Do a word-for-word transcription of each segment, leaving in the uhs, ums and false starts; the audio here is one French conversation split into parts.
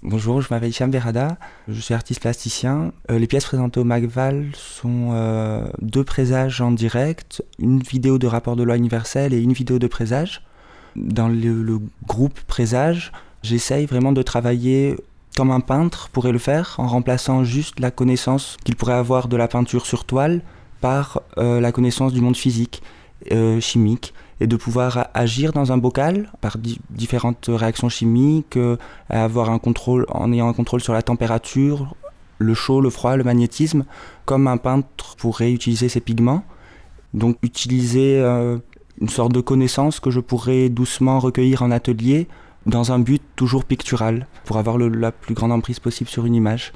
Bonjour, je m'appelle Hicham Berrada, je suis artiste plasticien. Euh, les pièces présentées au MACVAL sont euh, deux présages en direct, une vidéo de rapport de loi universel et une vidéo de présage. Dans le, le groupe présage, j'essaye vraiment de travailler comme un peintre pourrait le faire, en remplaçant juste la connaissance qu'il pourrait avoir de la peinture sur toile par euh, la connaissance du monde physique, euh, chimique, et de pouvoir agir dans un bocal par di- différentes réactions chimiques, euh, avoir un contrôle, en ayant un contrôle sur la température, le chaud, le froid, le magnétisme, comme un peintre pourrait utiliser ses pigments. Donc utiliser euh, une sorte de connaissance que je pourrais doucement recueillir en atelier dans un but toujours pictural, pour avoir le, la plus grande emprise possible sur une image.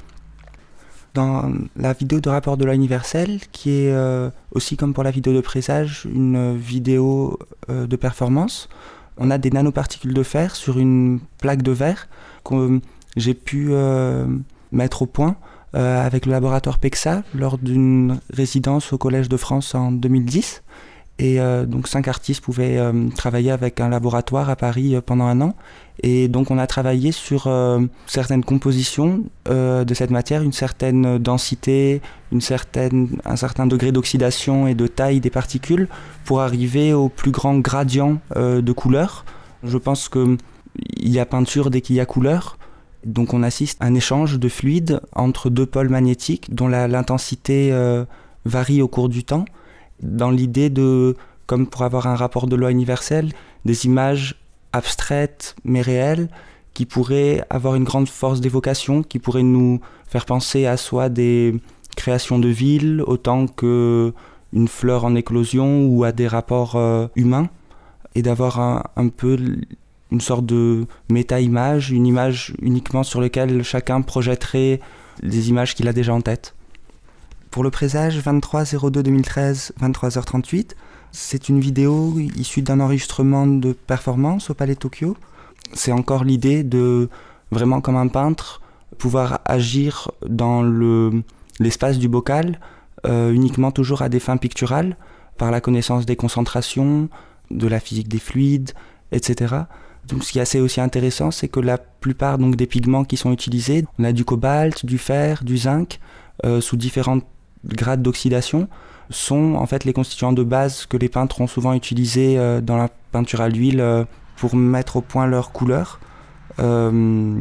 Dans la vidéo de rapport de loi universelle, qui est euh, aussi comme pour la vidéo de présage, une vidéo euh, de performance, on a des nanoparticules de fer sur une plaque de verre que j'ai pu euh, mettre au point euh, avec le laboratoire PEXA lors d'une résidence au Collège de France en deux mille dix. Et euh, donc cinq artistes pouvaient euh, travailler avec un laboratoire à Paris euh, pendant un an. Et donc on a travaillé sur euh, certaines compositions euh, de cette matière, une certaine densité, une certaine, un certain degré d'oxydation et de taille des particules pour arriver au plus grand gradient euh, de couleur. Je pense qu'il y a peinture dès qu'il y a couleur. Donc on assiste à un échange de fluides entre deux pôles magnétiques dont la, l'intensité euh, varie au cours du temps, dans l'idée de, comme pour avoir un rapport de loi universelle, des images abstraites mais réelles qui pourraient avoir une grande force d'évocation, qui pourraient nous faire penser à soit des créations de villes autant qu'une fleur en éclosion ou à des rapports euh, humains, et d'avoir un, un peu une sorte de méta-image, une image uniquement sur laquelle chacun projetterait des images qu'il a déjà en tête. Pour le présage vingt-trois zéro deux deux mille treize, vingt-trois heures trente-huit, c'est une vidéo issue d'un enregistrement de performance au Palais Tokyo. C'est encore l'idée de, vraiment comme un peintre, pouvoir agir dans le, l'espace du bocal, euh, uniquement toujours à des fins picturales, par la connaissance des concentrations, de la physique des fluides, et cetera. Donc, ce qui est assez aussi intéressant, c'est que la plupart donc, des pigments qui sont utilisés, on a du cobalt, du fer, du zinc, euh, sous différentes grades d'oxydation, sont en fait les constituants de base que les peintres ont souvent utilisés euh, dans la peinture à l'huile euh, pour mettre au point leur couleur. Euh, euh,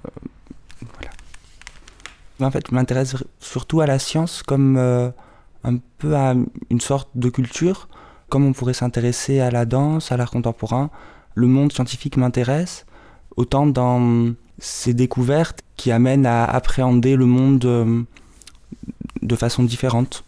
voilà. En fait, je m'intéresse surtout à la science comme euh, un peu à une sorte de culture, comme on pourrait s'intéresser à la danse, à l'art contemporain. Le monde scientifique m'intéresse, autant dans ces découvertes qui amènent à appréhender le monde euh, de façon différente.